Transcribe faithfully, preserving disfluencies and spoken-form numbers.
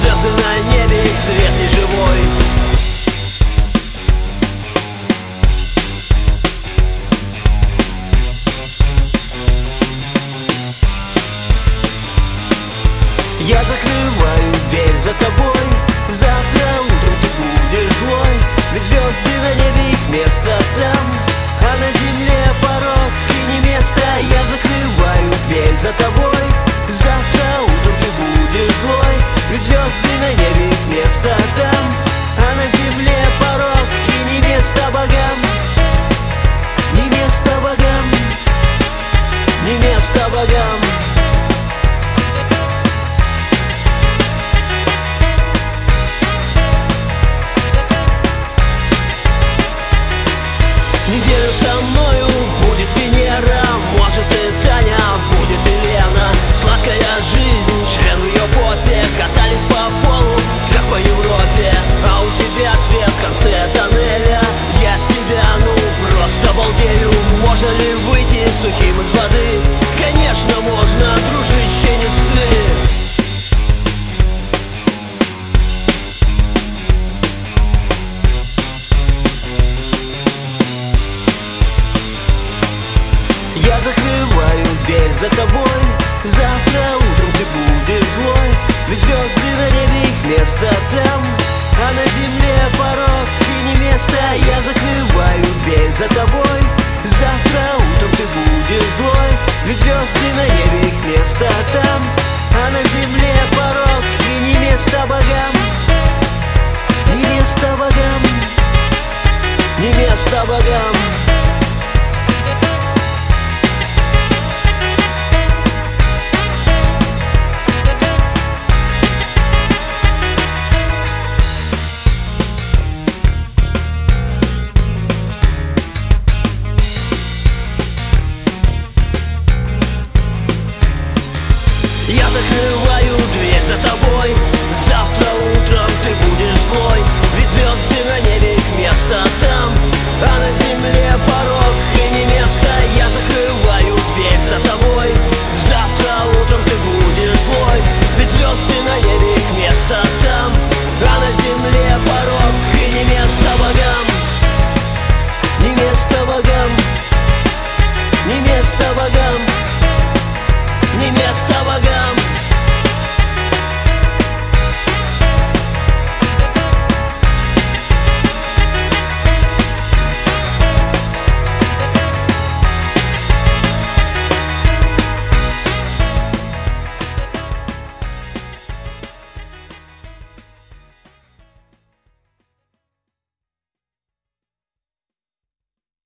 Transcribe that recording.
звезды на небе, их свет неживой. Я закрываю дверь за тобой, завтра утром ты будешь злой, ведь звезды на небе, их место там, а на земле порог и не место. Я закрываю дверь за тобой, завтра утром ты будешь злой, ведь звезды на небе, их место там, а на земле порог и не место богам. Не место богам, не место богам. Неделю со мною будет Венера, может и Таня, будет и Лена. Сладкая жизнь, член в ее попе, катались по полу, как по Европе. А у тебя свет в конце тоннеля, я с тебя, ну, просто балдею. Можно ли выйти сухим из воды? Конечно можно, дружище, не ссы. Я закрываю дверь за тобой, завтра утром ты будешь злой, ведь звезды на небе, их место там, а на земле порог и не место. Я закрываю дверь за тобой, завтра утром ты будешь злой, ведь звезды на небе, их место там, а на земле порог и не место богам. Не место богам, не место богам.